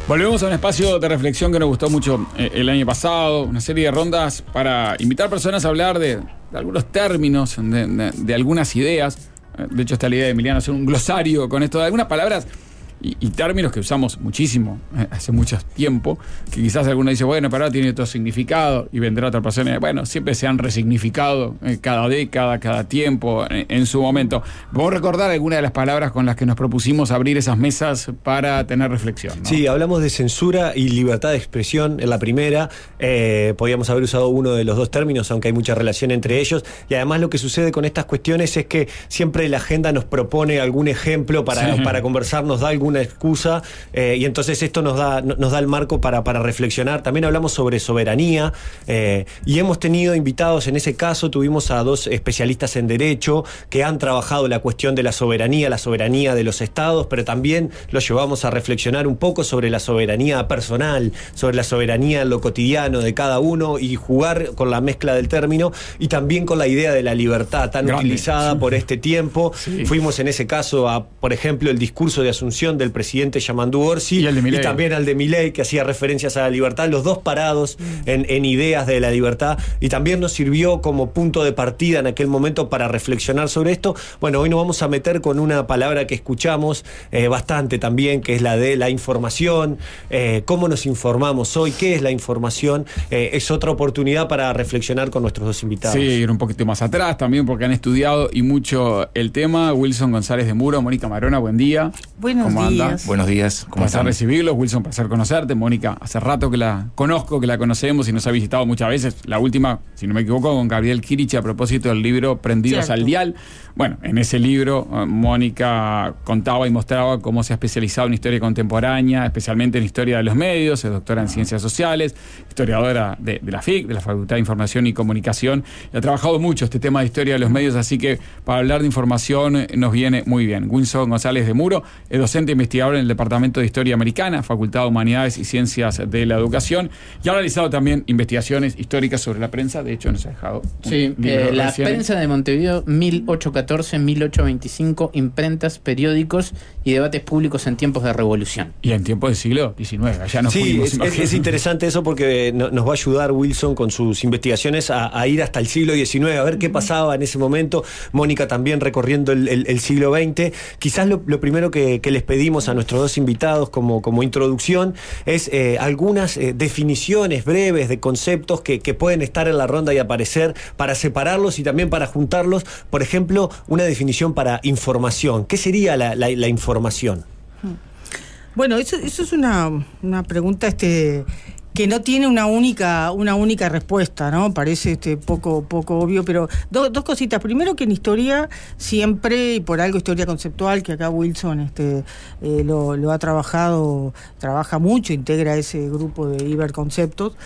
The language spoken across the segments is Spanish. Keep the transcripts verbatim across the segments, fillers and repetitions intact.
Volvemos a un espacio de reflexión que nos gustó mucho eh, el año pasado, una serie de rondas para invitar personas a hablar de, de algunos términos, de, de, de algunas ideas. De hecho, está la idea de Emiliano hacer un glosario con esto de algunas palabras y, y términos que usamos muchísimo eh, hace mucho tiempo, que quizás alguno dice, bueno, pero ahora tiene otro significado y vendrá otra persona. Bueno, siempre se han resignificado eh, cada década, cada tiempo, en, en su momento. Vamos a recordar algunas de las palabras con las que nos propusimos abrir esas mesas para tener reflexión, ¿no? Sí, hablamos de censura y libertad de expresión en la primera. Eh, podíamos haber usado uno de los dos términos, aunque hay mucha relación entre ellos. Y además lo que sucede con estas cuestiones es que siempre la agenda nos propone algún ejemplo para, sí. para conversar, nos da alguna excusa, eh, y entonces esto nos da, nos da el marco para, para reflexionar. También hablamos sobre soberanía, eh, y hemos tenido invitados, en ese caso tuvimos a dos especialistas en derecho que han trabajado la cuestión de la soberanía, la soberanía de los estados, pero también los llevamos a reflexionar un poco sobre la soberanía personal, sobre la soberanía en lo cotidiano de cada uno y jugar con la mezcla del término y también con la idea de la libertad tan Grande. utilizada sí. por este tiempo. Sí. Fuimos en ese caso a, por ejemplo, el discurso de Asunción del presidente Yamandu Orsi y, y también al de Milei, que hacía referencias a la libertad, los dos parados mm. en, en ideas de la libertad, y también nos sirvió como punto de partida en aquel momento para reflexionar sobre esto. Bueno, hoy nos vamos a meter con una palabra que escuchamos eh, bastante también, que es la de la información. Eh, ¿Cómo nos informamos hoy? ¿Qué es la información? Eh, es otra oportunidad para reflexionar con nuestros dos invitados. Sí, ir un poquito más atrás también, porque han estudiado y mucho el tema. Wilson González de Muro, Mónica Marona, buen día. Buenos ¿Cómo días. Anda? Buenos días. ¿Cómo están? Recibirlos. Wilson, placer conocerte. Mónica, hace rato que la conozco, que la conocemos y nos ha visitado muchas veces. La última, si no me equivoco, con Gabriel Kirich a propósito del libro Prendidos Cierto. al Dial. Bueno, en ese libro, Mónica contaba y mostraba cómo se ha especializado en historia contemporánea, especialmente en historia de los medios, es doctora en ciencias sociales, historiadora de, de la F I C, de la Facultad de Información y Comunicación, y ha trabajado mucho este tema de historia de los medios, así que para hablar de información nos viene muy bien. Wilson González de Muro es docente e investigador en el Departamento de Historia Americana, Facultad de Humanidades y Ciencias de la Educación, y ha realizado también investigaciones históricas sobre la prensa. De hecho, nos ha dejado un sí, libro eh, la recién. prensa de Montevideo, mil ochocientos catorce a mil ochocientos veinticinco, imprentas, periódicos y debates públicos en tiempos de revolución. Y en tiempos del siglo diecinueve, allá nos sí, fuimos. Sí, es, es interesante eso porque no, nos va a ayudar Wilson con sus investigaciones a, a ir hasta el siglo diecinueve, a ver qué pasaba en ese momento. Mónica también recorriendo el, el, el siglo veinte. Quizás lo, lo primero que, que les pedimos a nuestros dos invitados como, como introducción es eh, algunas eh, definiciones breves de conceptos que, que pueden estar en la ronda y aparecer para separarlos y también para juntarlos. Por ejemplo, una definición para información. ¿Qué sería la, la, la información? Bueno, eso, eso es una, una pregunta este, que no tiene una única, una única respuesta, ¿no? Parece este, poco, poco obvio, pero do, dos cositas. Primero, que en historia siempre, y por algo historia conceptual, que acá Wilson este, eh, lo, lo ha trabajado, trabaja mucho, integra ese grupo de Iberconceptos.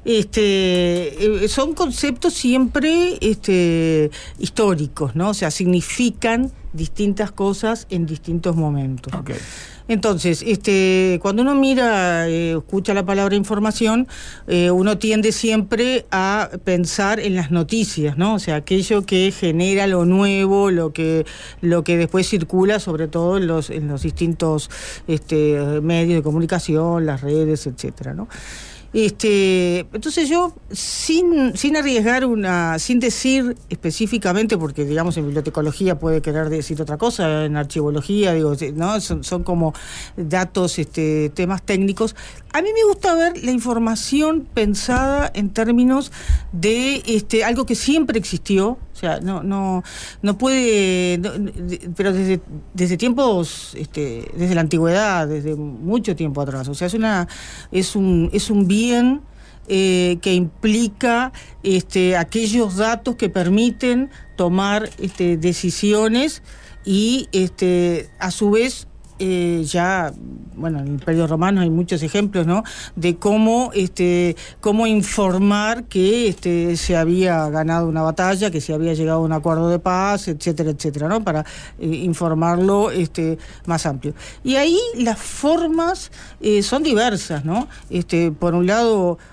Este, eh, son conceptos siempre este, históricos, ¿no? O sea, significan distintas cosas en distintos momentos. Okay. Entonces, este, cuando uno mira, eh, escucha la palabra información, eh, uno tiende siempre a pensar en las noticias, ¿no? O sea, aquello que genera lo nuevo, lo que, lo que después circula, sobre todo en los, en los distintos este, medios de comunicación, las redes, etcétera, ¿no? Este, entonces yo, sin, sin arriesgar una, sin decir específicamente, porque digamos en bibliotecología puede querer decir otra cosa, en archivología, digo, ¿no? Son, son como datos, este, temas técnicos. A mí me gusta ver la información pensada en términos de este, algo que siempre existió, o sea, no, no, no puede, no, pero desde, desde tiempos, este, desde la antigüedad, desde mucho tiempo atrás. O sea, es una, es un, es un bien eh, que implica este, aquellos datos que permiten tomar este, decisiones y, este, a su vez, Eh, ya, bueno, en el Imperio Romano hay muchos ejemplos, ¿no? De cómo, este, cómo informar que este, se había ganado una batalla, que se había llegado a un acuerdo de paz, etcétera, etcétera, ¿no? Para eh, informarlo este, más amplio. Y ahí las formas eh, son diversas, ¿no? Este, por un lado,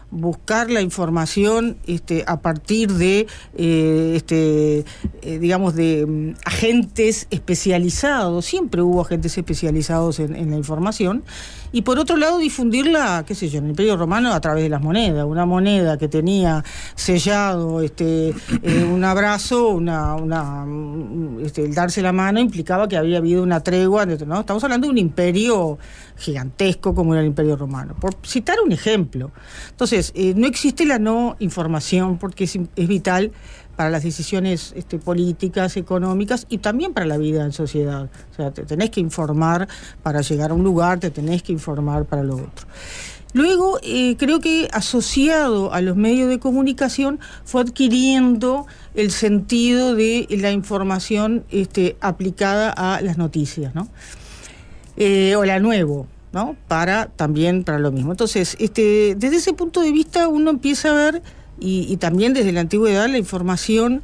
buscar la información este, a partir de, eh, este, eh, digamos, de um, agentes especializados. Siempre hubo agentes especializados en, en la información. Y por otro lado, difundirla, qué sé yo, en el Imperio Romano a través de las monedas. Una moneda que tenía sellado este, eh, un abrazo, una, una, este, el darse la mano implicaba que había habido una tregua, ¿no? Estamos hablando de un imperio gigantesco como era el Imperio Romano, por citar un ejemplo. Entonces, eh, no existe la no información porque es, es vital para las decisiones este, políticas, económicas y también para la vida en sociedad. O sea, te tenés que informar para llegar a un lugar, te tenés que informar para lo otro. Luego, eh, creo que asociado a los medios de comunicación fue adquiriendo el sentido de la información este, aplicada a las noticias, ¿no? Eh, o la nuevo, ¿no? Para también para lo mismo. Entonces, este, desde ese punto de vista uno empieza a ver, y, y también desde la antigüedad, la información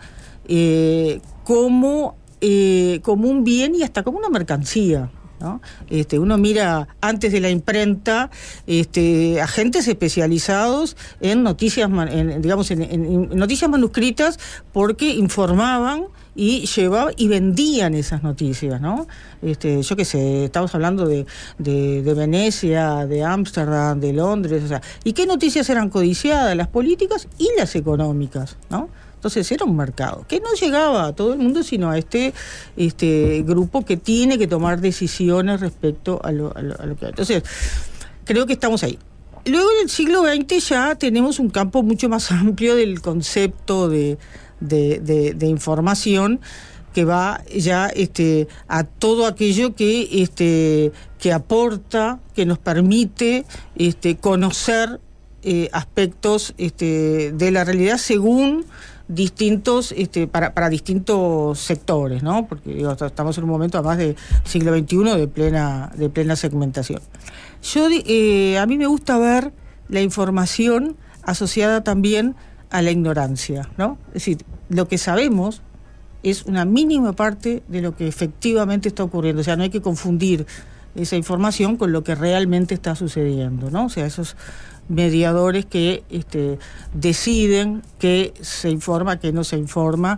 eh, como, eh, como un bien y hasta como una mercancía, ¿no? Este, uno mira antes de la imprenta este, agentes especializados en noticias, en, digamos, en, en, en noticias manuscritas porque informaban y llevaban y vendían esas noticias, ¿no? Este, yo qué sé, estamos hablando de, de, de Venecia, de Ámsterdam, de Londres, o sea, ¿y qué noticias eran codiciadas? Las políticas y las económicas, ¿no? Entonces era un mercado que no llegaba a todo el mundo, sino a este, este grupo que tiene que tomar decisiones respecto a lo, a lo, a lo que hay. Entonces, creo que estamos ahí. Luego en el siglo veinte ya tenemos un campo mucho más amplio del concepto de, de, de, de información, que va ya este, a todo aquello que, este, que aporta, que nos permite este, conocer eh, aspectos este, de la realidad según distintos, este, para, para distintos sectores, ¿no? Porque digo, estamos en un momento además del siglo veintiuno de plena, de plena segmentación. Yo, eh, a mí me gusta ver la información asociada también a la ignorancia, ¿no? Es decir, lo que sabemos es una mínima parte de lo que efectivamente está ocurriendo. O sea, no hay que confundir esa información con lo que realmente está sucediendo, ¿no? O sea, esos mediadores que este, deciden que se informa, que no se informa.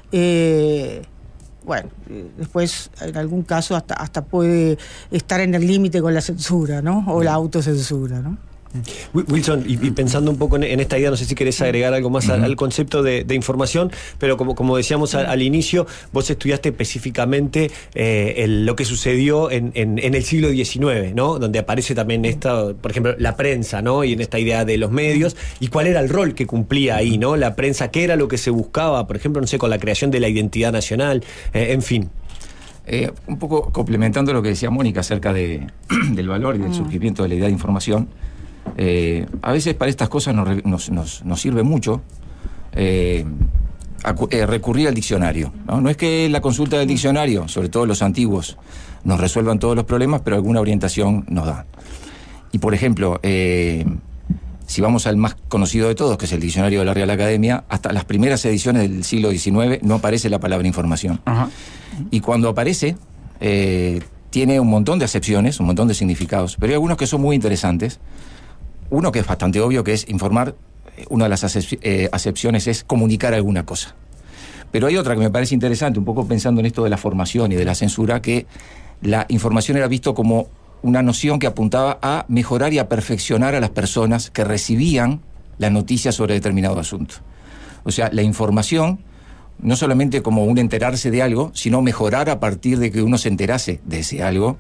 Eh, bueno, después en algún caso hasta, hasta puede estar en el límite con la censura, ¿no? O la autocensura, ¿no? Wilson, y, y pensando un poco en, en esta idea, no sé si querés agregar algo más uh-huh. al, al concepto de, de información, pero como, como decíamos al, al inicio, vos estudiaste específicamente eh, el, lo que sucedió en, en, en el siglo diecinueve, ¿no? Donde aparece también esta, por ejemplo, la prensa, ¿no? Y en esta idea de los medios, y cuál era el rol que cumplía ahí, ¿no? La prensa, qué era lo que se buscaba, por ejemplo, no sé, con la creación de la identidad nacional, eh, en fin. Eh, un poco complementando lo que decía Mónica acerca de, del valor y del surgimiento de la idea de información. Eh, a veces para estas cosas nos, nos, nos, nos sirve mucho eh, acu- eh, recurrir al diccionario, ¿no? No es que la consulta del diccionario, sobre todo los antiguos, nos resuelvan todos los problemas, pero alguna orientación nos da. Y por ejemplo, eh, si vamos al más conocido de todos, que es el diccionario de la Real Academia, hasta las primeras ediciones del siglo diecinueve no aparece la palabra información. Ajá. Y cuando aparece, eh, tiene un montón de acepciones, un montón de significados, pero hay algunos que son muy interesantes. Uno que es bastante obvio, que es informar, una de las acep- eh, acepciones es comunicar alguna cosa. Pero hay otra que me parece interesante, un poco pensando en esto de la formación y de la censura, que la información era visto como una noción que apuntaba a mejorar y a perfeccionar a las personas que recibían la noticia sobre determinado asunto. O sea, la información, no solamente como un enterarse de algo, sino mejorar a partir de que uno se enterase de ese algo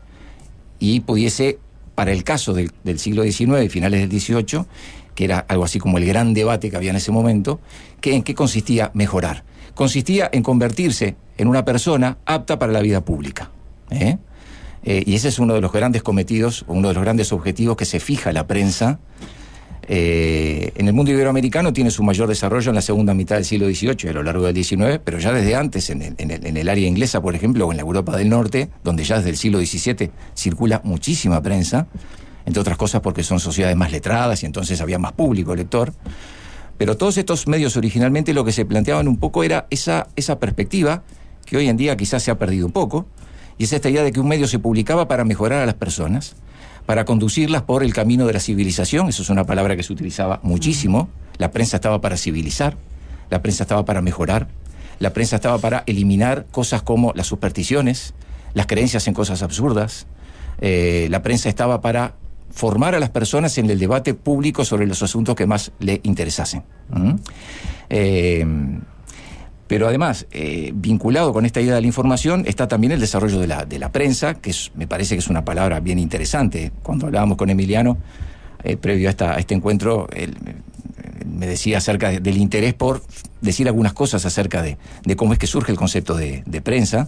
y pudiese, para el caso del, del siglo diecinueve y finales del dieciocho, que era algo así como el gran debate que había en ese momento, que ¿en qué consistía mejorar? Consistía en convertirse en una persona apta para la vida pública. ¿eh? Eh, y ese es uno de los grandes cometidos, uno de los grandes objetivos que se fija la prensa. Eh, en el mundo iberoamericano tiene su mayor desarrollo en la segunda mitad del siglo dieciocho y a lo largo del diecinueve, pero ya desde antes, en el, en el, en el área inglesa, por ejemplo, o en la Europa del Norte, donde ya desde el siglo diecisiete circula muchísima prensa, entre otras cosas porque son sociedades más letradas y entonces había más público lector. Pero todos estos medios originalmente lo que se planteaban un poco era esa, esa perspectiva, que hoy en día quizás se ha perdido un poco, y es esta idea de que un medio se publicaba para mejorar a las personas, para conducirlas por el camino de la civilización. Eso es una palabra que se utilizaba muchísimo. La prensa estaba para civilizar, la prensa estaba para mejorar, la prensa estaba para eliminar cosas como las supersticiones, las creencias en cosas absurdas. Eh, la prensa estaba para formar a las personas en el debate público sobre los asuntos que más le interesasen. ¿Mm? Eh, pero además, eh, vinculado con esta idea de la información, está también el desarrollo de la, de la prensa, que es, me parece que es una palabra bien interesante. Cuando hablábamos con Emiliano, eh, previo a, esta, a este encuentro, él, él me decía acerca de, del interés por decir algunas cosas acerca de, de cómo es que surge el concepto de, de prensa.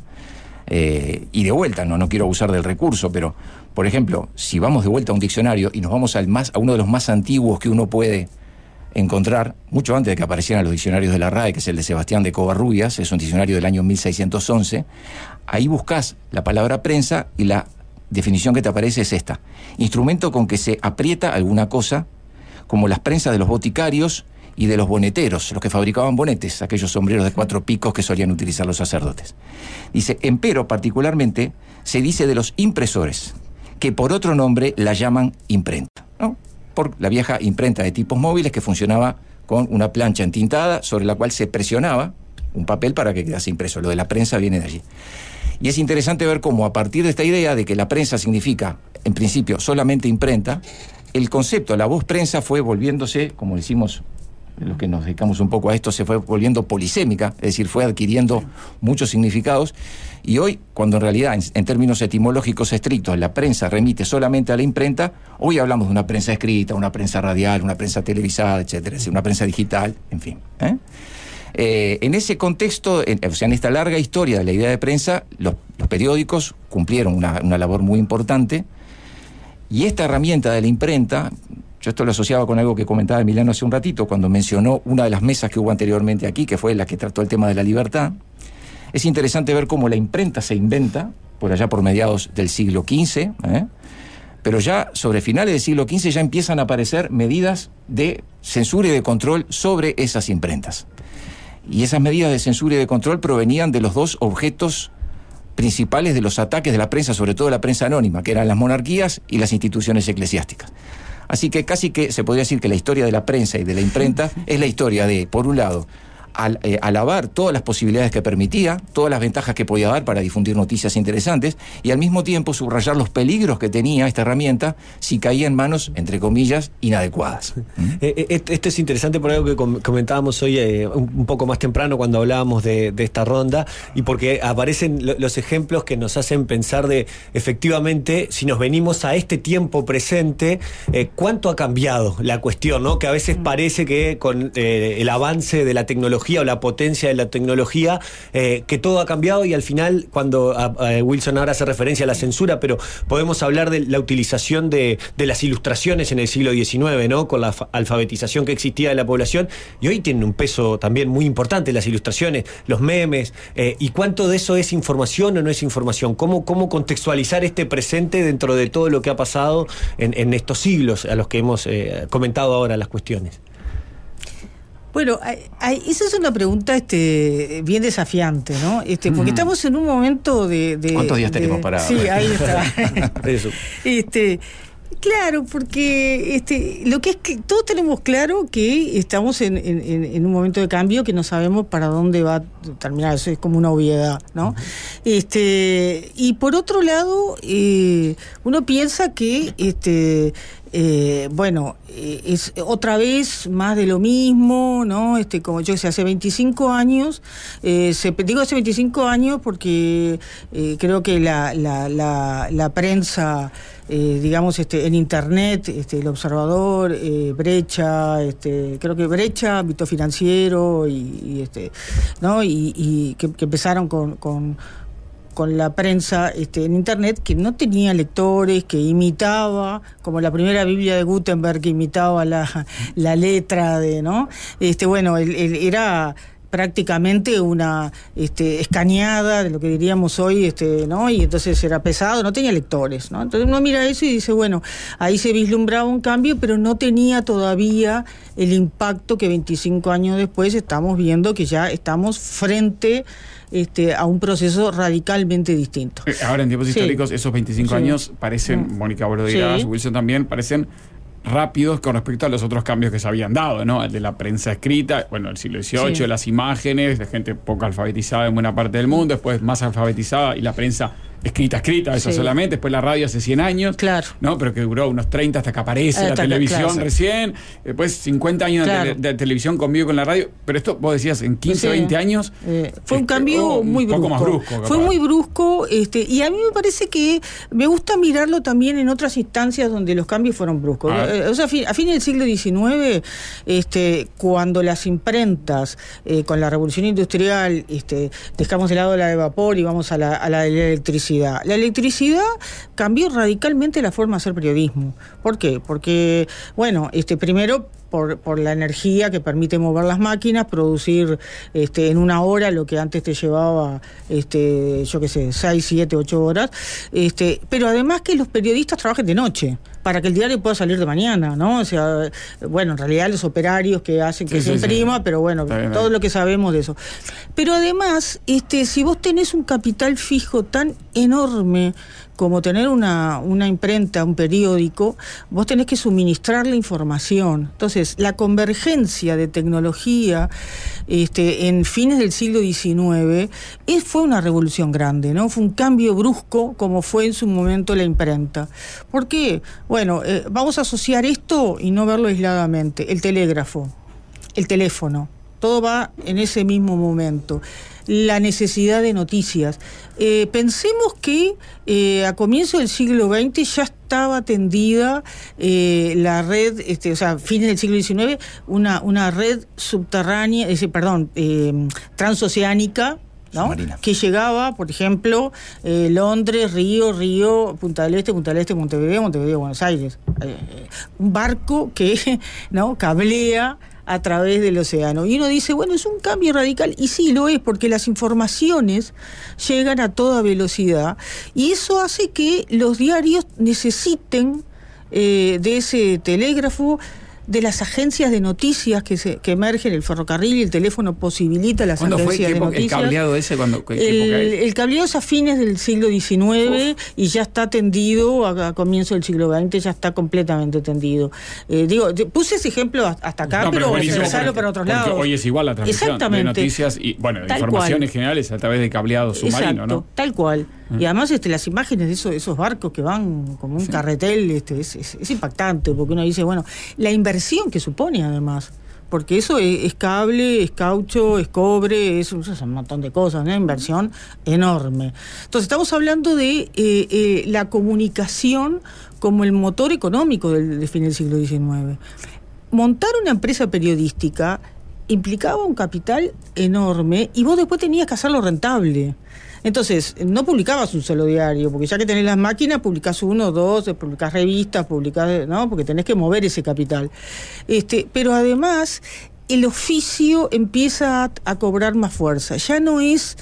Eh, y de vuelta, no, no quiero abusar del recurso, pero, por ejemplo, si vamos de vuelta a un diccionario y nos vamos al más, a uno de los más antiguos que uno puede encontrar, mucho antes de que aparecieran los diccionarios de la R A E, que es el de Sebastián de Covarrubias, es un diccionario del año mil seiscientos once, ahí buscas la palabra prensa y la definición que te aparece es esta: instrumento con que se aprieta alguna cosa, como las prensas de los boticarios y de los boneteros, los que fabricaban bonetes, aquellos sombreros de cuatro picos que solían utilizar los sacerdotes. Dice, empero particularmente se dice de los impresores, que por otro nombre la llaman imprenta, ¿no? Por la vieja imprenta de tipos móviles que funcionaba con una plancha entintada sobre la cual se presionaba un papel para que quedase impreso. Lo de la prensa viene de allí. Y es interesante ver cómo a partir de esta idea de que la prensa significa, en principio, solamente imprenta, el concepto, la voz prensa fue volviéndose, como decimos los que nos dedicamos un poco a esto, se fue volviendo polisémica, es decir, fue adquiriendo muchos significados, y hoy, cuando en realidad, en, en términos etimológicos estrictos, la prensa remite solamente a la imprenta, hoy hablamos de una prensa escrita, una prensa radial, una prensa televisada, etcétera, es decir, una prensa digital, en fin. ¿eh? Eh, en ese contexto, en, o sea, en esta larga historia de la idea de prensa, los, los periódicos cumplieron una, una labor muy importante, y esta herramienta de la imprenta, yo esto lo asociaba con algo que comentaba Emiliano hace un ratito, cuando mencionó una de las mesas que hubo anteriormente aquí, que fue la que trató el tema de la libertad. Es interesante ver cómo la imprenta se inventa, por allá por mediados del siglo quince, ¿eh? pero ya sobre finales del siglo quince ya empiezan a aparecer medidas de censura y de control sobre esas imprentas. Y esas medidas de censura y de control provenían de los dos objetos principales de los ataques de la prensa, sobre todo la prensa anónima, que eran las monarquías y las instituciones eclesiásticas. Así que casi que se podría decir que la historia de la prensa y de la imprenta es la historia de, por un lado, al, eh, alabar todas las posibilidades que permitía, todas las ventajas que podía dar para difundir noticias interesantes, y al mismo tiempo subrayar los peligros que tenía esta herramienta si caía en manos, entre comillas, inadecuadas. ¿Mm? Esto es interesante por algo que comentábamos hoy eh, un poco más temprano cuando hablábamos de, de esta ronda, y porque aparecen los ejemplos que nos hacen pensar de, efectivamente, si nos venimos a este tiempo presente, eh, cuánto ha cambiado la cuestión, ¿no? Que a veces parece que con eh, el avance de la tecnología o la potencia de la tecnología, eh, que todo ha cambiado, y al final, cuando a, a Wilson ahora hace referencia a la censura, pero podemos hablar de la utilización de, de las ilustraciones en el siglo diecinueve, ¿no? Con la alfabetización que existía de la población, y hoy tienen un peso también muy importante las ilustraciones, los memes, eh, y cuánto de eso es información o no es información, cómo, cómo contextualizar este presente dentro de todo lo que ha pasado en, en estos siglos a los que hemos eh, comentado ahora las cuestiones. Bueno, hay, hay, esa es una pregunta este, bien desafiante, ¿no? Este, porque mm. estamos en un momento de... de ¿Cuántos días de, tenemos para...? Sí, ahí está. Eso. Este, claro, porque este, lo que es que todos tenemos claro que estamos en, en, en un momento de cambio, que no sabemos para dónde va a terminar, eso es como una obviedad, ¿no? Uh-huh. Este, y por otro lado, eh, uno piensa que... este Eh, bueno, eh, es otra vez más de lo mismo, ¿no? Este, como yo sé, hace veinticinco años, eh, se, digo hace veinticinco años porque eh, creo que la, la, la, la prensa, eh, digamos, este, en internet, este, El Observador, eh, Brecha, este, creo que Brecha, Ámbito Financiero, y, y este, ¿no? Y, y que, que empezaron con, con con la prensa este, en internet, que no tenía lectores, que imitaba, como la primera Biblia de Gutenberg, que imitaba la, la letra de, ¿no? Este, bueno, el, el, era prácticamente una este, escaneada de lo que diríamos hoy, este, ¿no? Y entonces era pesado, no tenía lectores, ¿no? Entonces uno mira eso y dice, bueno, ahí se vislumbraba un cambio, pero no tenía todavía el impacto que veinticinco años después estamos viendo que ya estamos frente este, a un proceso radicalmente distinto. Ahora, en tiempos sí. históricos, esos veinticinco sí. años parecen, mm. Mónica, vos lo dirás, sí. Wilson también, parecen rápidos con respecto a los otros cambios que se habían dado, ¿no? El de la prensa escrita, bueno, el siglo dieciocho, sí. las imágenes, de gente poco alfabetizada en buena parte del mundo, después más alfabetizada y la prensa escrita, escrita, eso sí. solamente, después la radio hace cien años, claro. ¿no? Pero que duró unos treinta hasta que aparece hasta la televisión claro. recién, después cincuenta años claro. de, tele, de televisión convive con la radio, pero esto vos decías en quince, sí. veinte años eh, fue un cambio oh, muy brusco, un poco más brusco capaz. Fue muy brusco, este, y a mí me parece que me gusta mirarlo también en otras instancias donde los cambios fueron bruscos. Eh, o sea, a, fin, a fines del siglo diecinueve, este, cuando las imprentas eh, con la revolución industrial, este, dejamos de lado la de vapor y vamos a la, a la electricidad. La electricidad cambió radicalmente la forma de hacer periodismo. ¿Por qué? Porque, bueno, este, primero por, por la energía que permite mover las máquinas, producir este, en una hora lo que antes te llevaba, este, yo qué sé, seis, siete, ocho horas. Este, pero además que los periodistas trabajen de noche, para que el diario pueda salir de mañana, ¿no? O sea, bueno, en realidad los operarios que hacen que sí, se sí, imprima, sí. pero bueno, bien, todo bien. Lo que sabemos de eso. Pero además, este, si vos tenés un capital fijo tan enorme como tener una, una imprenta, un periódico, vos tenés que suministrar la información. Entonces, la convergencia de tecnología este, en fines del siglo diecinueve es, fue una revolución grande, ¿no? Fue un cambio brusco como fue en su momento la imprenta. ¿Por qué? Bueno, eh, vamos a asociar esto y no verlo aisladamente. El telégrafo, el teléfono, todo va en ese mismo momento. La necesidad de noticias. Eh, pensemos que eh, a comienzos del siglo veinte ya estaba tendida eh, la red, este, o sea, fines del siglo diecinueve, una, una red subterránea, eh, perdón, eh, transoceánica, ¿no? Que llegaba, por ejemplo, eh, Londres, Río, Río, Punta del Este, Punta del Este, Montevideo, Montevideo, Buenos Aires. Eh, un barco que, ¿no? cablea a través del océano. Y uno dice, bueno, es un cambio radical, y sí lo es, porque las informaciones llegan a toda velocidad, y eso hace que los diarios necesiten eh, de ese telégrafo, de las agencias de noticias que se que emergen, el ferrocarril y el teléfono posibilita las agencias fue? ¿Qué de noticias. ¿El cableado ese? Cuando, ¿qué el, época es? el cableado es a fines del siglo diecinueve Uf. Y ya está tendido a, a comienzo del siglo veinte, ya está completamente tendido. Eh, digo, puse ese ejemplo hasta acá, no, pero usarlo para otros lados. Hoy es igual la transmisión de noticias y, bueno, de información cual. En general es a través de cableado submarino, Exacto, ¿no? Tal cual. Y además este, las imágenes de esos, esos barcos que van como un sí. carretel, este, es, es, es impactante, porque uno dice, bueno, la inversión que supone además, porque eso es, es cable, es caucho, es cobre, es, es un montón de cosas, una inversión enorme. Entonces estamos hablando de eh, eh, la comunicación como el motor económico del, del fin del siglo diecinueve. Montar una empresa periodística implicaba un capital enorme y vos después tenías que hacerlo rentable. Entonces, no publicabas un solo diario, porque ya que tenés las máquinas, publicás uno, dos, publicás revistas, publicás, ¿no? Porque tenés que mover ese capital. Este, pero además, el oficio empieza a, a cobrar más fuerza. Ya no es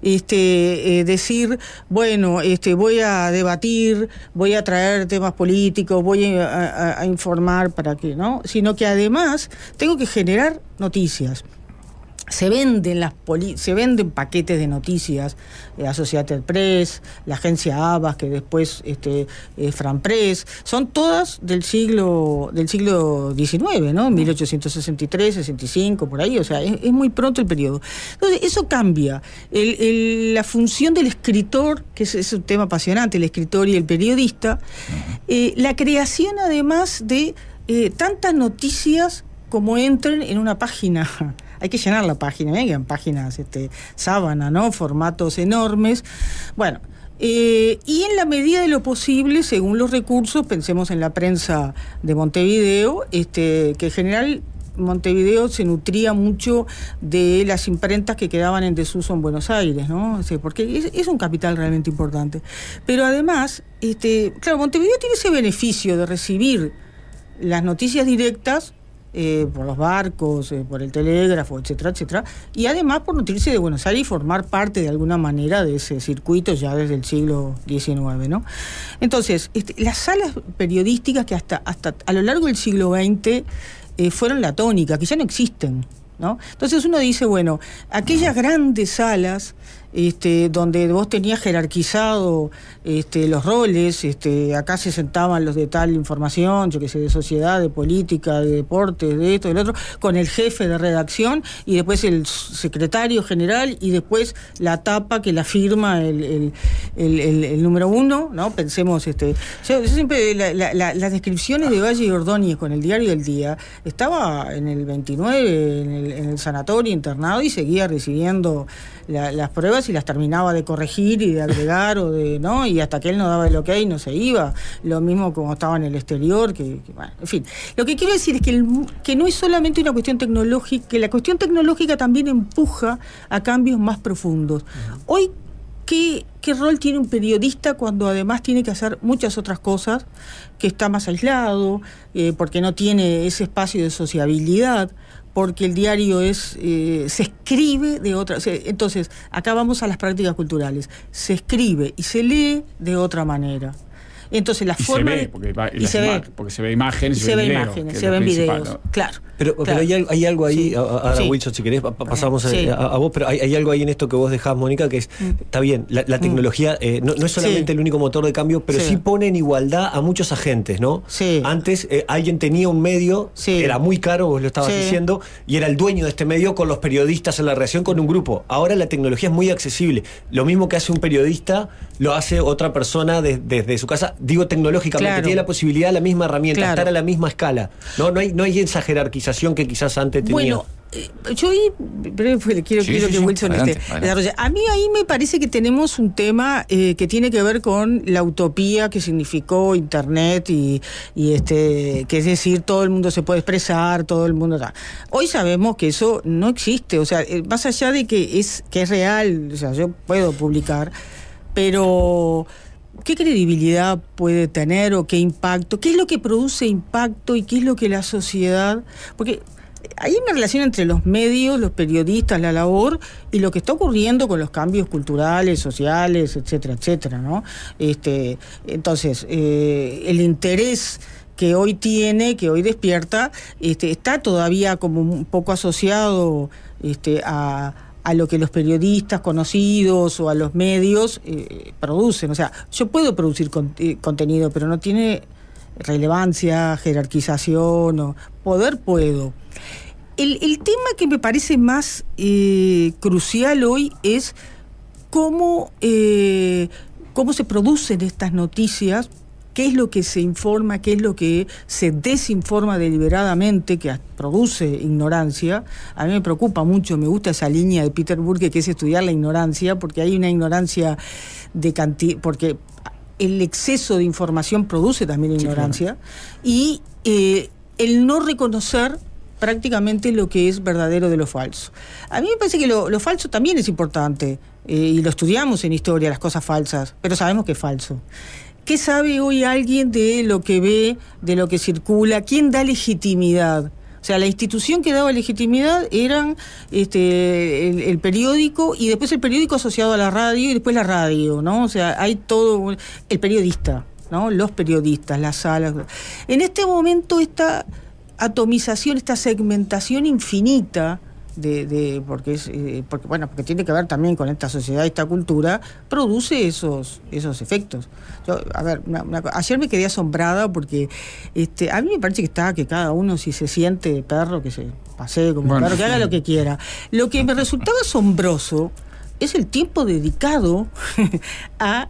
este eh, decir, bueno, este voy a debatir, voy a traer temas políticos, voy a, a, a informar para que, ¿no? Sino que además tengo que generar noticias. Se venden las poli- se venden paquetes de noticias, eh, Associated Press, la agencia Abbas, que después este eh, Franpress, son todas del siglo del siglo diecinueve, ¿no? mil ochocientos sesenta y tres, sesenta y cinco, por ahí, o sea, es, es muy pronto el periodo. Entonces, eso cambia. El, el, la función del escritor, que es, es un tema apasionante, el escritor y el periodista, eh, la creación además de eh, tantas noticias como entren en una página. Hay que llenar la página, ¿eh? En páginas este, sábana, ¿no? Formatos enormes. Bueno, eh, y en la medida de lo posible, según los recursos, pensemos en la prensa de Montevideo, este, que en general Montevideo se nutría mucho de las imprentas que quedaban en desuso en Buenos Aires, ¿no? O sea, porque es, es un capital realmente importante. Pero además, este, claro, Montevideo tiene ese beneficio de recibir las noticias directas eh, por los barcos, eh, por el telégrafo, etcétera, etcétera, y además por nutrirse de Buenos Aires y formar parte de alguna manera de ese circuito ya desde el siglo diecinueve, ¿no? Entonces, este, las salas periodísticas que hasta, hasta a lo largo del siglo veinte eh, fueron la tónica, que ya no existen, ¿no? Entonces uno dice, bueno, aquellas grandes salas este, donde vos tenías jerarquizado este, los roles, este, acá se sentaban los de tal información, yo que sé, de sociedad, de política, de deportes, de esto, del otro, con el jefe de redacción y después el secretario general y después la tapa que la firma el, el, el, el, el número uno, ¿no? Pensemos, este, yo, yo siempre, la, la, la, las descripciones de Valle y Ordóñez con el Diario del Día, estaba en el veintinueve, en el, en el sanatorio internado y seguía recibiendo la, las pruebas y las terminaba de corregir y de agregar o de, ¿no? Y hasta que él no daba el ok no se iba. Lo mismo como estaba en el exterior, que, que bueno, en fin. Lo que quiero decir es que, el, que no es solamente una cuestión tecnológica, que la cuestión tecnológica también empuja a cambios más profundos. Hoy, ¿qué, qué rol tiene un periodista cuando además tiene que hacer muchas otras cosas, que está más aislado, eh, porque no tiene ese espacio de sociabilidad, porque el diario es eh, se escribe de otra... Entonces, acá vamos a las prácticas culturales. Se escribe y se lee de otra manera. Entonces, la y forma... Se ve, porque, y se ve, porque se ve imágenes, se, se ve video, imágenes, se ven videos, ¿no? Claro. Pero, claro. pero hay, algo, hay algo ahí, sí. ahora sí. Wilson, si querés, pasamos sí. a, a, a vos, pero hay, hay algo ahí en esto que vos dejás, Mónica, que es, mm. está bien, la, la tecnología eh, no, no es solamente sí. el único motor de cambio, pero sí. sí pone en igualdad a muchos agentes, ¿no? Sí. Antes eh, alguien tenía un medio, sí. era muy caro, vos lo estabas sí. diciendo, y era el dueño de este medio con los periodistas en la redacción, con un grupo. Ahora la tecnología es muy accesible. Lo mismo que hace un periodista, lo hace otra persona desde de, de su casa, digo tecnológicamente, claro. tiene la posibilidad, la misma herramienta, claro. estar a la misma escala. No, no hay, no hay esa jerarquización que quizás antes tenía. Bueno, eh, yo ahí, pero quiero, sí, quiero sí, que sí. Wilson Adelante, esté. adelante. A mí ahí me parece que tenemos un tema eh, que tiene que ver con la utopía que significó Internet y, y este, que es decir, todo el mundo se puede expresar, todo el mundo está. Hoy sabemos que eso no existe, o sea, eh, más allá de que es, que es real, o sea, yo puedo publicar, pero ¿qué credibilidad puede tener o qué impacto? ¿Qué es lo que produce impacto y qué es lo que la sociedad...? Porque hay una relación entre los medios, los periodistas, la labor y lo que está ocurriendo con los cambios culturales, sociales, etcétera, etcétera, ¿no? Este, entonces, eh, el interés que hoy tiene, que hoy despierta, este, está todavía como un poco asociado este, a... a lo que los periodistas conocidos o a los medios eh, producen. O sea, yo puedo producir con, eh, contenido, pero no tiene relevancia, jerarquización o poder puedo. El, el tema que me parece más eh, crucial hoy es cómo, eh, cómo se producen estas noticias, qué es lo que se informa, qué es lo que se desinforma deliberadamente, que produce ignorancia. A mí me preocupa mucho, me gusta esa línea de Peter Burke, que es estudiar la ignorancia, porque hay una ignorancia de cantidad, porque el exceso de información produce también ignorancia, sí, claro. y eh, el no reconocer prácticamente lo que es verdadero de lo falso. A mí me parece que lo, lo falso también es importante, eh, y lo estudiamos en historia, las cosas falsas, pero sabemos que es falso. ¿Qué sabe hoy alguien de lo que ve, de lo que circula? ¿Quién da legitimidad? O sea, la institución que daba legitimidad eran este, el, el periódico y después el periódico asociado a la radio y después la radio, ¿no? O sea, hay todo... El periodista, ¿no? Los periodistas, las salas... En este momento esta atomización, esta segmentación infinita... De, de porque es eh, porque bueno porque tiene que ver también con esta sociedad, esta cultura, produce esos esos efectos. Yo, a ver, una, una, ayer me quedé asombrada porque este a mí me parece que está que cada uno, si se siente perro, que se pasee como bueno, perro, que haga lo que quiera. Lo que me resultaba asombroso es el tiempo dedicado a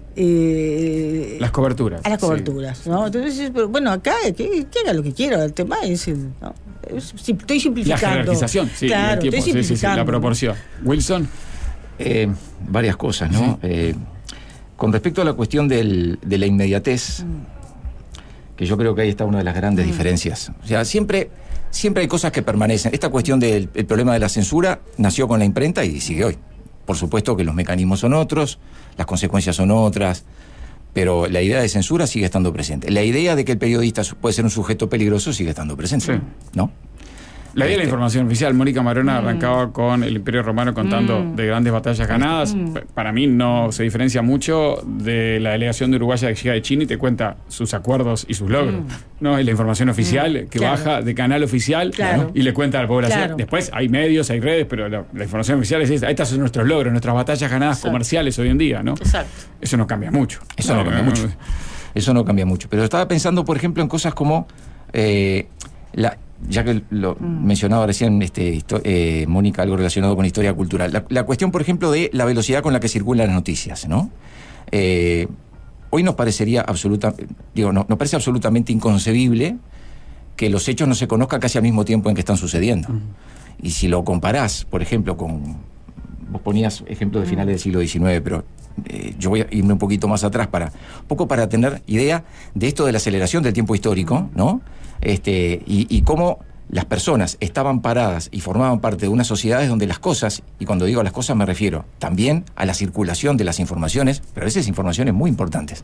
Eh, las coberturas. A las coberturas, sí. ¿no? Entonces, bueno, acá, que, que haga lo que quiera, el tema es el... ¿no? Estoy simplificando. La jerarquización, sí, claro, el tiempo, estoy sí, sí, sí, la proporción. Wilson. Eh, varias cosas, ¿no? Sí. Eh, con respecto a la cuestión del, de la inmediatez, mm. que yo creo que ahí está una de las grandes mm. diferencias. O sea, siempre, siempre hay cosas que permanecen. Esta cuestión del el problema de la censura nació con la imprenta y sigue hoy. Por supuesto que los mecanismos son otros, las consecuencias son otras, pero la idea de censura sigue estando presente. La idea de que el periodista puede ser un sujeto peligroso sigue estando presente, sí. ¿no? La idea de la información oficial, Mónica Marona mm. arrancaba con el Imperio Romano contando mm. de grandes batallas ganadas. Mm. Para mí no se diferencia mucho de la delegación de Uruguaya que llega de China y te cuenta sus acuerdos y sus logros. Mm. No, es la información oficial mm. que claro. baja de canal oficial claro. y le cuenta a la población. Claro. Después hay medios, hay redes, pero la, la información oficial es esta. Estos son nuestros logros, nuestras batallas ganadas Exacto. comerciales hoy en día, ¿no? Exacto. Eso no cambia mucho. Eso no, no cambia no, mucho. Eso no cambia mucho. Pero estaba pensando, por ejemplo, en cosas como eh, la... ya que lo mm. mencionaba recién este, eh, Mónica, algo relacionado con historia cultural. La, la cuestión, por ejemplo, de la velocidad con la que circulan las noticias, ¿no? Eh, hoy nos parecería absoluta, digo, no, nos parece absolutamente inconcebible que los hechos no se conozcan casi al mismo tiempo en que están sucediendo. Mm. Y si lo comparás, por ejemplo, con... Vos ponías ejemplos de finales del siglo diecinueve, pero eh, yo voy a irme un poquito más atrás para un poco para tener idea de esto de la aceleración del tiempo histórico, ¿no? Este, y, y cómo las personas estaban paradas y formaban parte de unas sociedades donde las cosas, y cuando digo las cosas me refiero también a la circulación de las informaciones, pero a veces informaciones muy importantes,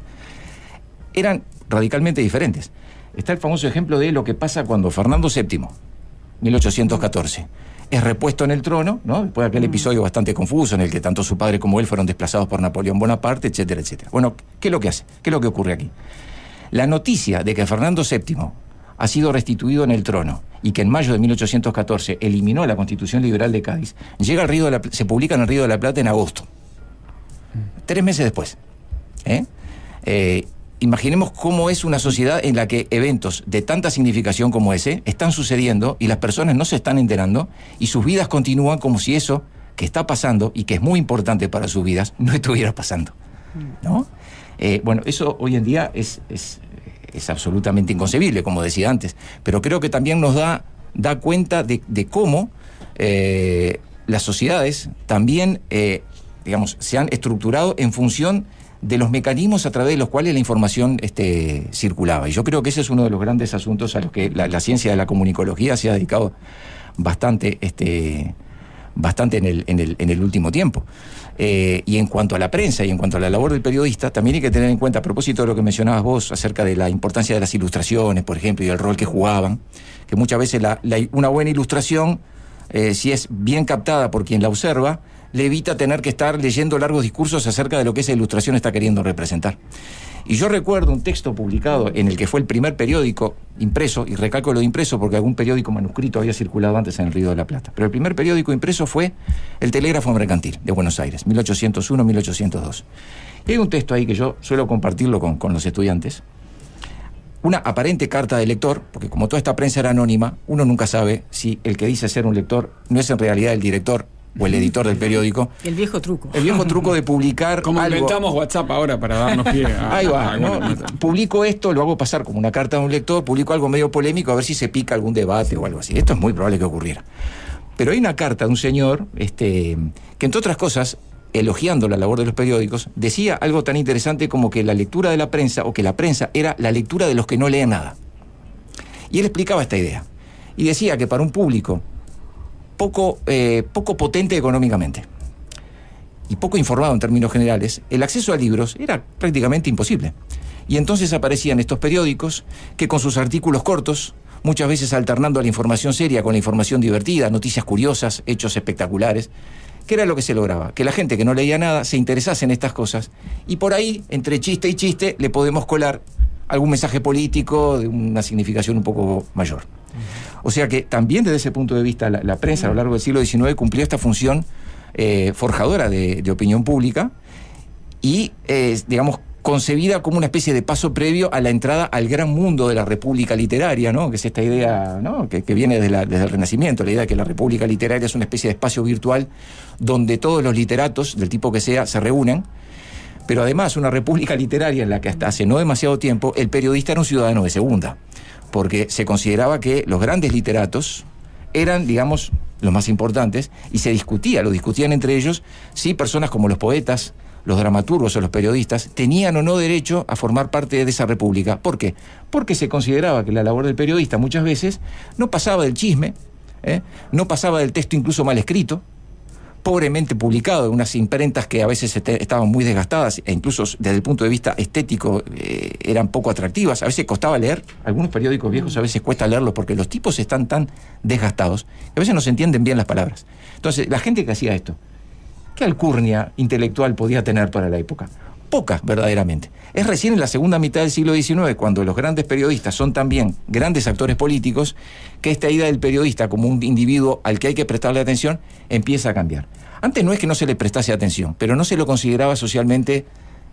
eran radicalmente diferentes. Está el famoso ejemplo de lo que pasa cuando Fernando séptimo, mil ochocientos catorce, es repuesto en el trono, ¿no? Después de aquel episodio bastante confuso en el que tanto su padre como él fueron desplazados por Napoleón Bonaparte, etcétera, etcétera. Bueno, ¿qué es lo que hace? ¿Qué es lo que ocurre aquí? La noticia de que Fernando séptimo ha sido restituido en el trono y que en mayo de mil ochocientos catorce eliminó la Constitución Liberal de Cádiz, llega al Río de la, se publica en el Río de la Plata en agosto. Tres meses después. ¿Eh? Eh, imaginemos cómo es una sociedad en la que eventos de tanta significación como ese están sucediendo y las personas no se están enterando y sus vidas continúan como si eso que está pasando y que es muy importante para sus vidas no estuviera pasando, ¿no? Eh, bueno, eso hoy en día es, es, es absolutamente inconcebible, como decía antes, pero creo que también nos da, da cuenta de, de cómo eh, las sociedades también, eh, digamos, se han estructurado en función de los mecanismos a través de los cuales la información este, circulaba. Y yo creo que ese es uno de los grandes asuntos a los que la, la ciencia de la comunicología se ha dedicado bastante, este, bastante en el, en el, en el último tiempo. Eh, y en cuanto a la prensa y en cuanto a la labor del periodista, también hay que tener en cuenta, a propósito de lo que mencionabas vos acerca de la importancia de las ilustraciones, por ejemplo, y el rol que jugaban, que muchas veces la, la, una buena ilustración, eh, si es bien captada por quien la observa, le evita tener que estar leyendo largos discursos acerca de lo que esa ilustración está queriendo representar. Y yo recuerdo un texto publicado en el que fue el primer periódico impreso, y recalco lo de impreso porque algún periódico manuscrito había circulado antes en el Río de la Plata, pero el primer periódico impreso fue el Telégrafo Mercantil de Buenos Aires, mil ochocientos uno a mil ochocientos dos. Y hay un texto ahí que yo suelo compartirlo con, con los estudiantes, una aparente carta de lector, porque como toda esta prensa era anónima, uno nunca sabe si el que dice ser un lector no es en realidad el director o el editor del periódico. El viejo truco. El viejo truco de publicar como algo. Inventamos WhatsApp ahora para darnos pie a, ahí va, a, ¿no? Publico esto, lo hago pasar como una carta de un lector, publico algo medio polémico a ver si se pica algún debate o algo así. Esto es muy probable que ocurriera. Pero hay una carta de un señor este, que, entre otras cosas, elogiando la labor de los periódicos, decía algo tan interesante como que la lectura de la prensa, o que la prensa era la lectura de los que no leen nada. Y él explicaba esta idea. Y decía que para un público Poco, eh, poco potente económicamente y poco informado en términos generales, el acceso a libros era prácticamente imposible. Y entonces aparecían estos periódicos que con sus artículos cortos, muchas veces alternando a la información seria con la información divertida, noticias curiosas, hechos espectaculares, ¿qué era lo que se lograba? Que la gente que no leía nada se interesase en estas cosas y por ahí, entre chiste y chiste, le podemos colar algún mensaje político de una significación un poco mayor. O sea que también desde ese punto de vista la, la prensa a lo largo del siglo diecinueve cumplió esta función eh, forjadora de, de opinión pública y, eh, digamos, concebida como una especie de paso previo a la entrada al gran mundo de la república literaria, ¿no? Que es esta idea, ¿no? que, que viene desde, la, desde el Renacimiento, la idea de que la república literaria es una especie de espacio virtual donde todos los literatos, del tipo que sea, se reúnen, pero además una república literaria en la que hasta hace no demasiado tiempo el periodista era un ciudadano de segunda, porque se consideraba que los grandes literatos eran, digamos, los más importantes, y se discutía, lo discutían entre ellos, si personas como los poetas, los dramaturgos o los periodistas tenían o no derecho a formar parte de esa república. ¿Por qué? Porque se consideraba que la labor del periodista muchas veces no pasaba del chisme, ¿eh? no pasaba del texto incluso mal escrito, pobremente publicado, en unas imprentas que a veces este, estaban muy desgastadas e incluso desde el punto de vista estético eh, eran poco atractivas. A veces costaba leer, algunos periódicos viejos a veces cuesta leerlos porque los tipos están tan desgastados que a veces no se entienden bien las palabras. Entonces, la gente que hacía esto, ¿qué alcurnia intelectual podía tener para la época? Poca, verdaderamente. Es recién en la segunda mitad del siglo diecinueve, cuando los grandes periodistas son también grandes actores políticos, que esta idea del periodista como un individuo al que hay que prestarle atención empieza a cambiar. Antes no es que no se le prestase atención, pero no se lo consideraba socialmente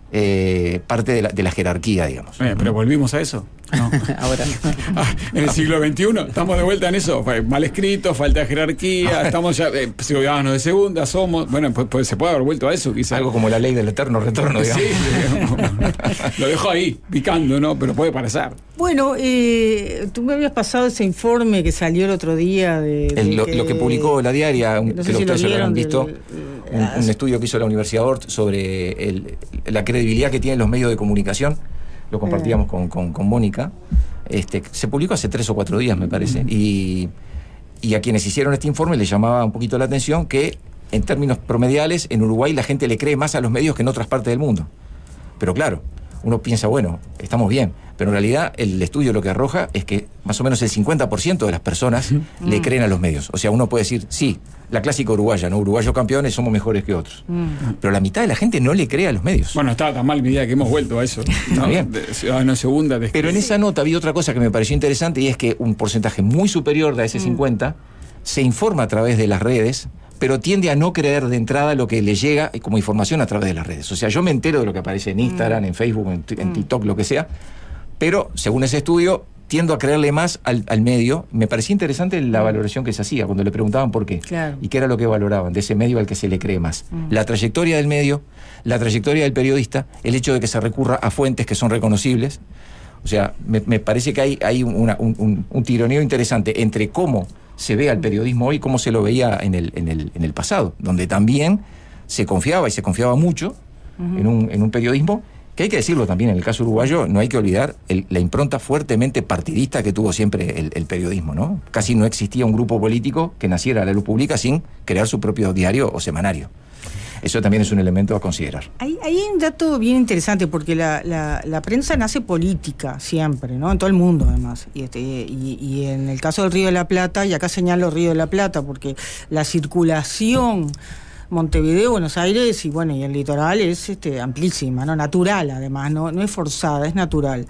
eh, parte de la, de la jerarquía, digamos. Eh, pero volvimos a eso. No. Ahora. Ah, en el siglo veintiuno estamos de vuelta en eso. Mal escrito, falta de jerarquía, estamos ya eh, ciudadanos de segunda, somos. Bueno, pues, pues se puede haber vuelto a eso, quizás. Algo como la ley del eterno retorno, digamos. Sí, digamos. Lo dejo ahí, picando, ¿no? Pero puede parecer. Bueno, eh, tú me habías pasado ese informe que salió el otro día de, de el, lo, que, lo que publicó la diaria, un, no que sé si ustedes lo ya lo habrán vieron, visto, del, un, un estudio que hizo la Universidad Ort sobre el, la credibilidad que tienen los medios de comunicación. Lo compartíamos con, con, con Mónica. Este, se publicó hace tres o cuatro días, me parece. Y, y a quienes hicieron este informe les llamaba un poquito la atención que, en términos promediales, en Uruguay la gente le cree más a los medios que en otras partes del mundo. Pero claro, uno piensa, bueno, estamos bien. Pero en realidad el estudio lo que arroja es que más o menos el cincuenta por ciento de las personas mm. le creen a los medios. O sea, uno puede decir, sí, la clásica uruguaya, ¿no? Uruguayos campeones somos mejores que otros. Mm. Pero la mitad de la gente no le cree a los medios. Bueno, estaba tan mal mi idea que hemos vuelto a eso. ¿No? Bien. De ciudadano segunda. De... Pero en esa nota había otra cosa que me pareció interesante y es que un porcentaje muy superior de ese mm. cincuenta se informa a través de las redes, pero tiende a no creer de entrada lo que le llega como información a través de las redes. O sea, yo me entero de lo que aparece en Instagram, mm. en Facebook, en, en TikTok, lo que sea, pero según ese estudio tiendo a creerle más al, al medio. Me parecía interesante la valoración que se hacía cuando le preguntaban por qué. Claro. Y qué era lo que valoraban de ese medio al que se le cree más. Mm. La trayectoria del medio, la trayectoria del periodista, el hecho de que se recurra a fuentes que son reconocibles. O sea, me, me parece que hay, hay una, un, un, un tironeo interesante entre cómo se ve al periodismo hoy y cómo se lo veía en el, en el, en el pasado, donde también se confiaba y se confiaba mucho uh-huh. en, un, en un periodismo que hay que decirlo también, en el caso uruguayo no hay que olvidar el, la impronta fuertemente partidista que tuvo siempre el, el periodismo, ¿no? Casi no existía un grupo político que naciera a la luz pública sin crear su propio diario o semanario. Eso también es un elemento a considerar. Hay, hay un dato bien interesante, porque la, la, la prensa nace política siempre, ¿no? En todo el mundo, además. Y, este, y, y en el caso del Río de la Plata, y acá señalo Río de la Plata, porque la circulación Montevideo, Buenos Aires y bueno, y el litoral es este, amplísima, ¿no? Natural, además, no, no es forzada, es natural.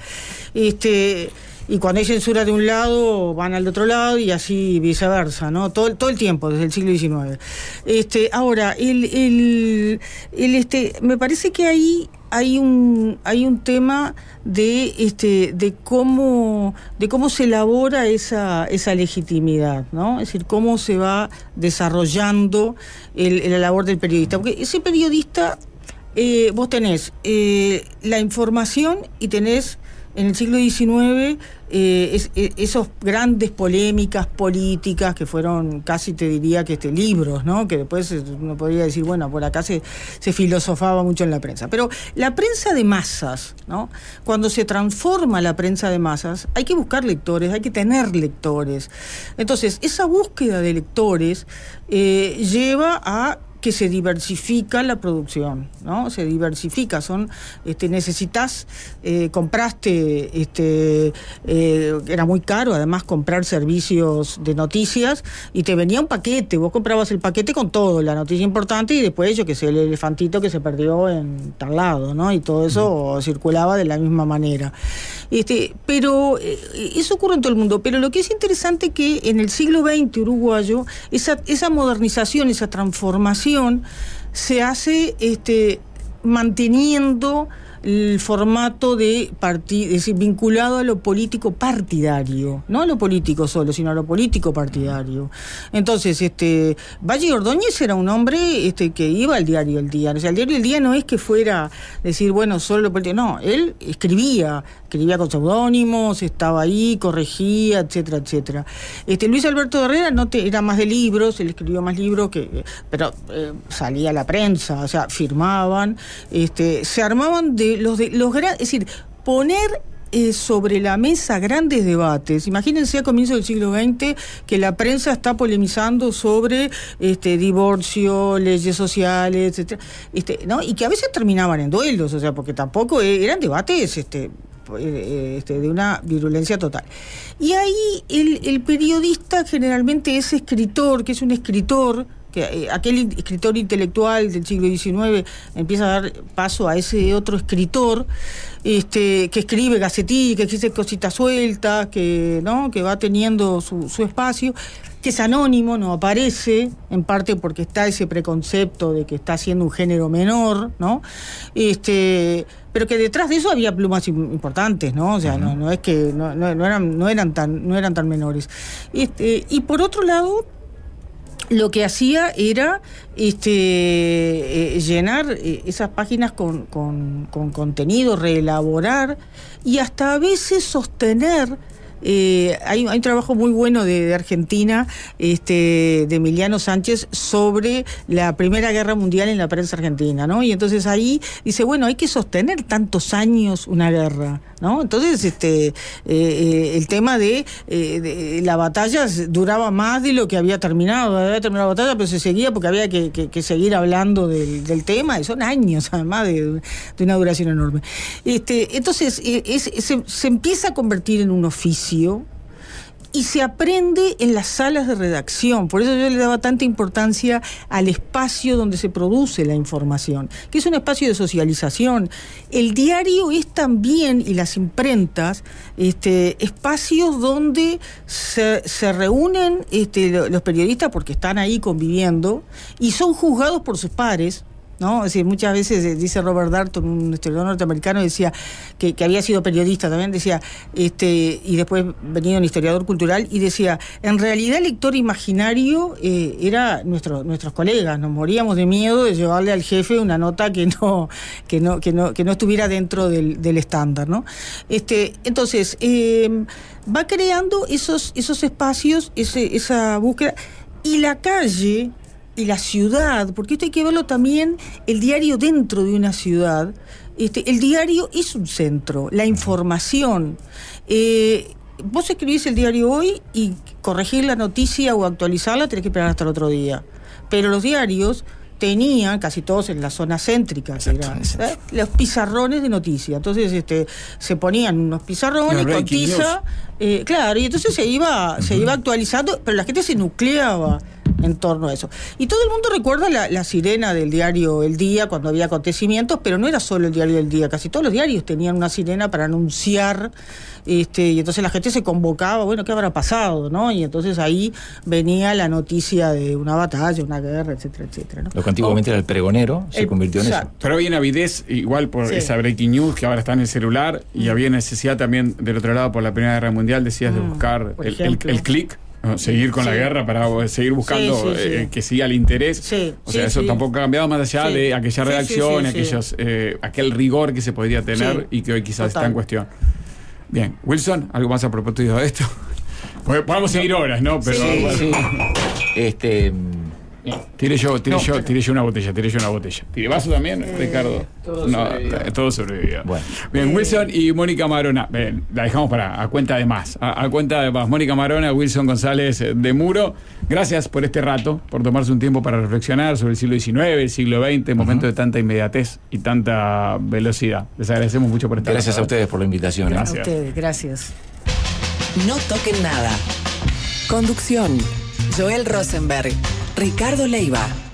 Este... Y cuando hay censura de un lado, van al otro lado y así viceversa, ¿no? Todo, todo el tiempo, desde el siglo diecinueve. Este, ahora, el, el, el, este, me parece que ahí hay un, hay un tema de, este, de cómo, de cómo se elabora esa, esa legitimidad, ¿no? Es decir, cómo se va desarrollando el, la labor del periodista. Porque ese periodista, eh, vos tenés eh, la información y tenés en el siglo diecinueve eh, es, es, esos grandes polémicas políticas que fueron casi, te diría, que este libros, ¿no? Que después uno podría decir, bueno, por acá se, se filosofaba mucho en la prensa. Pero la prensa de masas, ¿no? Cuando se transforma la prensa de masas, hay que buscar lectores, hay que tener lectores. Entonces, esa búsqueda de lectores eh, lleva a que se diversifica la producción, ¿no? Se diversifica, son, este, necesitas, eh, compraste, este, eh, era muy caro además comprar servicios de noticias y te venía un paquete, vos comprabas el paquete con todo, la noticia importante y después, yo que sé, el elefantito que se perdió en tal lado, ¿no? Y todo eso mm. circulaba de la misma manera. Este, pero eh, eso ocurre en todo el mundo, pero lo que es interesante que en el siglo veinte uruguayo, esa, esa modernización, esa transformación se hace este, manteniendo el formato de partido, es decir, vinculado a lo político partidario, no a lo político solo, sino a lo político partidario. Entonces, este, Valle Ordóñez era un hombre este, que iba al diario El Día. O sea, el diario El Día no es que fuera decir, bueno, solo lo político, no, él escribía, escribía con seudónimos, estaba ahí, corregía, etcétera, etcétera. Este, Luis Alberto Herrera no te, era más de libros, él escribió más libros que, pero eh, salía a la prensa, o sea, firmaban, este, se armaban de los de los grandes, es decir, poner eh, sobre la mesa grandes debates. Imagínense a comienzos del siglo veinte que la prensa está polemizando sobre este divorcio, leyes sociales, etcétera, este, ¿no? Y que a veces terminaban en duelos, o sea, porque tampoco eran debates este, este, de una virulencia total. Y ahí el, el periodista generalmente es escritor, que es un escritor, que eh, aquel escritor intelectual del siglo diecinueve empieza a dar paso a ese otro escritor este, que escribe gacetillas, que escribe cositas sueltas, que, ¿no? que va teniendo su, su espacio, que es anónimo, no aparece, en parte porque está ese preconcepto de que está haciendo un género menor, ¿no? Este, pero que detrás de eso había plumas importantes, ¿no? O sea, uh-huh. no, no es que no, no, no eran, no eran tan, no eran tan menores. Este, y por otro lado, lo que hacía era este, eh, llenar eh, esas páginas con, con, con contenido, reelaborar y hasta a veces sostener. Eh, hay, hay un trabajo muy bueno de, de Argentina, este, de Emiliano Sánchez, sobre la Primera Guerra Mundial en la prensa argentina, ¿no? Y entonces ahí dice, bueno, hay que sostener tantos años una guerra, ¿no? Entonces, este, eh, eh, el tema de, eh, de la batalla duraba más de lo que había terminado, había terminado la batalla, pero se seguía porque había que, que, que seguir hablando del, del tema, y son años además de, de una duración enorme. Este, entonces, eh, es, se, se empieza a convertir en un oficio y se aprende en las salas de redacción. Por eso yo le daba tanta importancia al espacio donde se produce la información, que es un espacio de socialización. El diario es también, y las imprentas, este, espacios donde se, se reúnen este, los periodistas porque están ahí conviviendo y son juzgados por sus pares, ¿no? Es decir, muchas veces dice Robert Darnton, un historiador norteamericano, decía que, que había sido periodista también, decía, este, y después venía un historiador cultural, y decía, en realidad el lector imaginario eh, era nuestro, nuestros colegas, nos moríamos de miedo de llevarle al jefe una nota que no, que no, que no, que no estuviera dentro del, del estándar, ¿no? Este, entonces, eh, va creando esos, esos espacios, ese, esa búsqueda, y la calle y la ciudad, porque esto hay que verlo también, el diario dentro de una ciudad. Este, el diario es un centro, la información. Eh, vos escribís el diario hoy y corregir la noticia o actualizarla tenés que esperar hasta el otro día. Pero los diarios tenían, casi todos en la zona céntrica, era, ¿eh? los pizarrones de noticias. Entonces este, se ponían unos pizarrones con tiza, eh, claro, y entonces se iba, uh-huh. se iba actualizando, pero la gente se nucleaba en torno a eso. Y todo el mundo recuerda la, la sirena del diario El Día cuando había acontecimientos, pero no era solo el diario El Día, casi todos los diarios tenían una sirena para anunciar, este, y entonces la gente se convocaba, bueno, ¿qué habrá pasado? ¿No? Y entonces ahí venía la noticia de una batalla, una guerra, etcétera, etcétera, ¿no? Lo que antiguamente oh, era el pregonero se el, convirtió en exacto. eso. Pero había avidez, igual por sí. esa breaking news que ahora está en el celular, y mm. había necesidad también del otro lado por la Primera Guerra Mundial, decías, mm. de buscar el, el, el clic. No, seguir con sí. la guerra para seguir buscando sí, sí, sí. Eh, que siga el interés. Sí, o sea, sí, eso sí. tampoco ha cambiado más allá sí. de aquella redacción, sí, sí, sí, aquellos, sí. Eh, aquel rigor que se podría tener sí. y que hoy quizás Total. está en cuestión. Bien, Wilson, ¿algo más a propósito de esto? Podemos seguir horas, ¿no? Pero sí, bueno. sí. Este. Tire yo, tire no, yo, tire yo una botella, tire yo una botella. ¿Tire vaso también, eh, Ricardo? Todo no, sobrevivió. Todo sobrevivió. Bueno. Bien, Wilson y Mónica Marona. Bien, la dejamos para a cuenta de más. A, a cuenta de más. Mónica Marona, Wilson González de Muro. Gracias por este rato, por tomarse un tiempo para reflexionar sobre el siglo diecinueve, el siglo veinte, uh-huh. momento de tanta inmediatez y tanta velocidad. Les agradecemos mucho por estar Gracias acá. a ustedes por la invitación. Gracias. A ustedes, gracias. No toquen nada. Conducción: Joel Rosenberg, Ricardo Leiva.